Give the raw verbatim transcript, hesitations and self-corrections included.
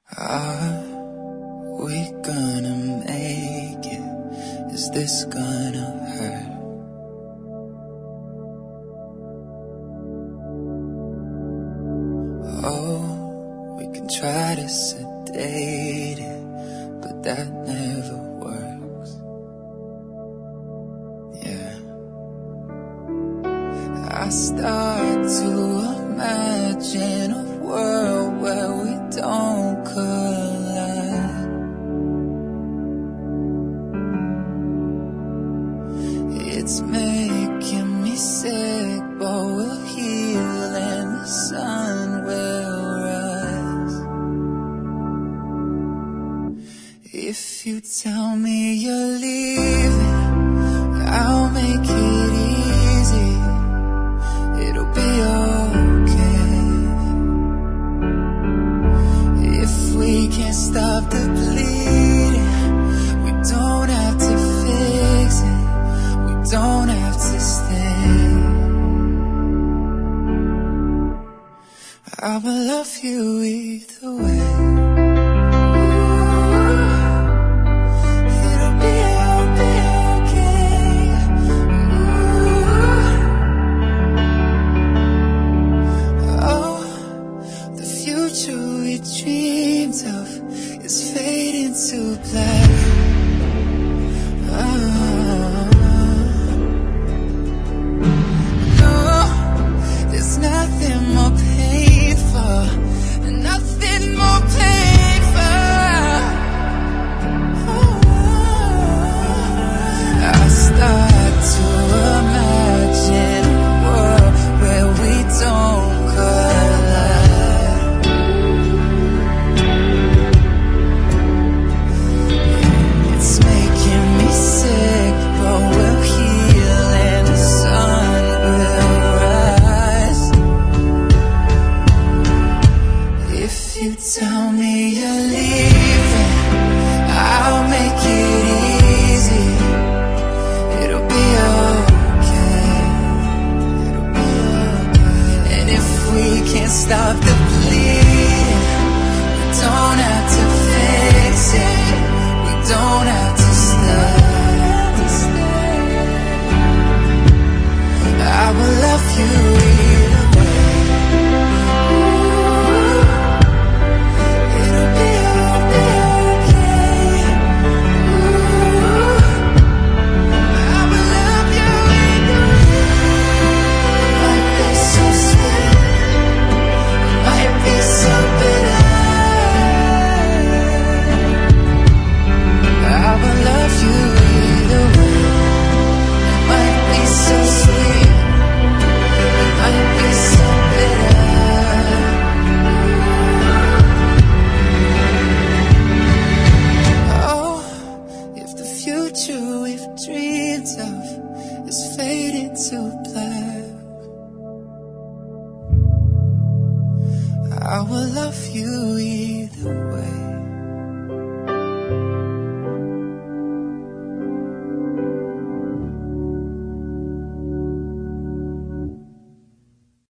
Are we gonna make it? Is this gonna hurt? Oh, we can try to sedate it, but that never works. Yeah. I start to imagine a world where we don't collide. It's making me sick, but we'll heal and the sun will rise. If you tell me you're leaving, I'll make it easy. It'll be okay. If we can't stop the bleeding, we don't have to fix it. We don't have to stay. I will love you either way. It'll be, it'll be okay. Oh, the future we dreamed of is fading to black. Oh, no, there's nothing more painful, nothing more painful. Oh, I start to imagine a world where we don't collide. It's making me sick, but we'll heal and the sun will rise. If you tell me you're leaving, I'll make it easy. It'll be okay. It'll be okay. And if we can't stop the bleeding, we don't have to fix it. We don't have to stay. I will love you either way. It'll be, it'll be okay. I will love you either way. Might be so sweet, might be so bitter. I will love you either way. It might be so sweet, it might be so bitter. Oh, if the future we've dreamed of is fading to black, I will love you either way.